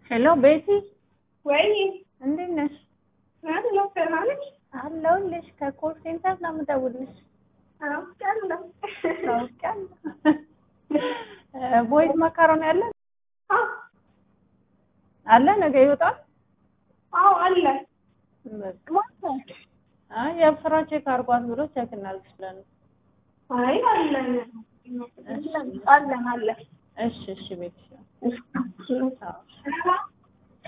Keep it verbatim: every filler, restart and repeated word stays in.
ሄሎ ቤቲ ወይ እንዴት ነሽ? አለሁ ሰላምሽ አለሁልሽ። ከኮል ሴንተር ነው የምደውልልሽ። አውቃለሁ አውቃለሁ። ቦይድ ማካሮኒ አለ አለ ነገ ይወጣል። አዎ አለ። አይ የስራ ቼክ አድርጓት ብሎ ቼክ እናድርግ ብለን። አይ አለን አለን አለን። እሺ እሺ ቤት እሺ